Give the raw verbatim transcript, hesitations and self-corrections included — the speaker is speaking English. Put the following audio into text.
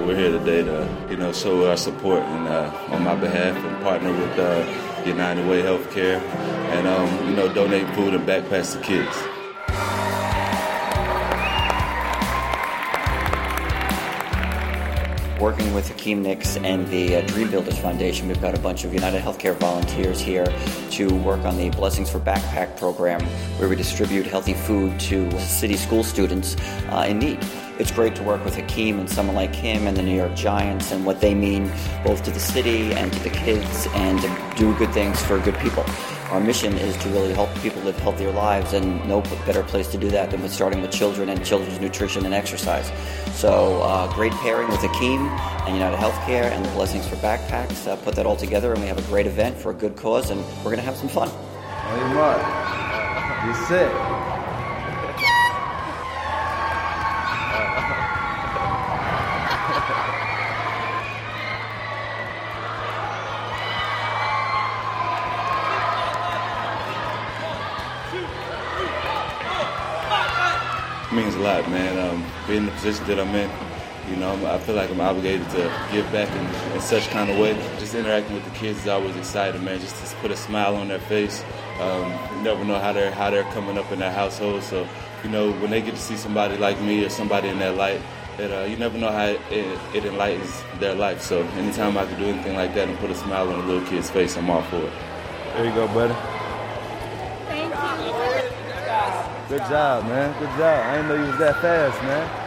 we're here today to, you know, show our support and uh, on my behalf and partner with uh, United Way Healthcare and, um, you know, donate food and backpacks to kids. Working with Hakeem Nicks and the uh, Dream Builders Foundation, we've got a bunch of United Healthcare volunteers here to work on the Blessings for Backpack program, where we distribute healthy food to city school students uh, in need. It's great to work with Hakeem and someone like him and the New York Giants and what they mean both to the city and to the kids and to do good things for good people. Our mission is to really help people live healthier lives, and no better place to do that than with starting with children and children's nutrition and exercise. So uh, great pairing with Hakeem and United Healthcare and the Blessings for Backpacks. Uh, put that all together and we have a great event for a good cause, and we're going to have some fun. Hey Mark, be sick. It means a lot, man. Um, being in the position that I'm in, you know, I feel like I'm obligated to give back in, in such kind of way. Just interacting with the kids is always exciting, man. Just to put a smile on their face. Um, you never know how they're how they're coming up in their household. So, you know, when they get to see somebody like me or somebody in that light, that uh, you never know how it, it, it enlightens their life. So, anytime I can do anything like that and put a smile on a little kid's face, I'm all for it. There you go, buddy. Thank you. Good job, man. Good job. I didn't know you was that fast, man.